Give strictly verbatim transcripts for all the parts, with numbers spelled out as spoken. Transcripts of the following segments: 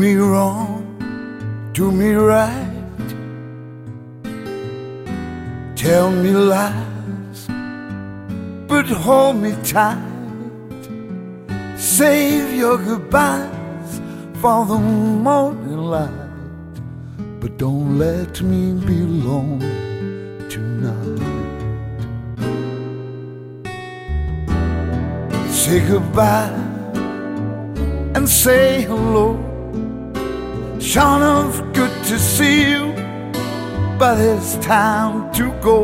me wrong, do me right, tell me lies, but hold me tight. Save your goodbyes for the morning light, but don't let me be alone tonight. Say goodbye and say hello. Sure enough good to see you, but it's time to go.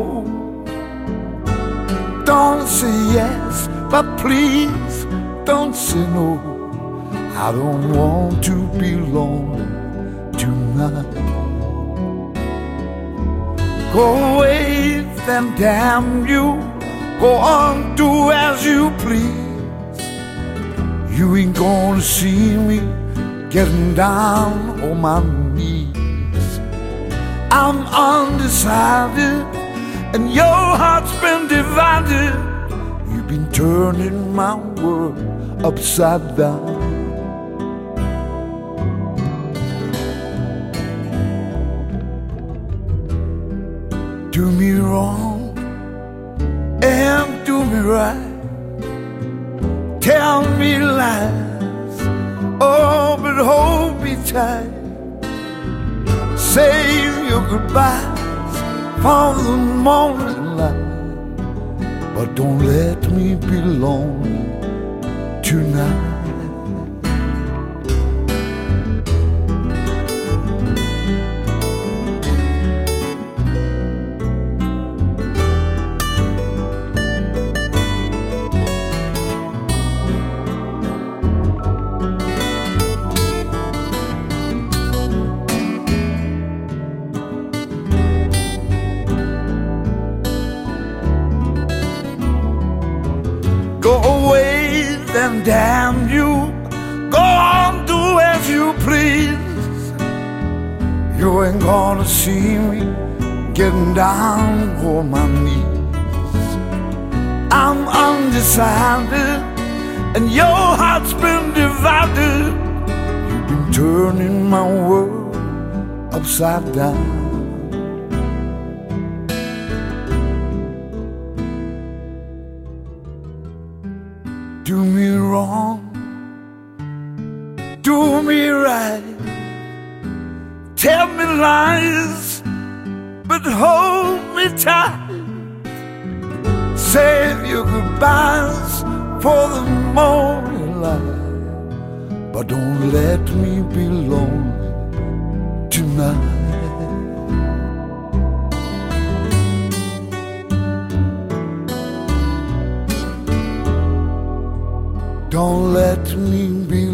Don't say yes, but please don't say no. I don't want to be lonely tonight. Go away, then damn you. Go on, do as you please. You ain't gonna see me getting down on my knees. I'm undecided, and your heart's been divided. You've been turning my world upside down. Do me wrong and do me right, tell me lies, oh, but hold me tight. Save your goodbyes for the morning light, but don't let me be lonely tonight. Go away, then damn you. Go on, do as you please. You ain't gonna see me getting down on my knees. I'm undecided, and your heart's been divided. You've been turning my world upside down. Do me wrong, do me right, tell me lies, but hold me tight. Save your goodbyes for the morning light, but don't let me be lonely tonight. Don't let me be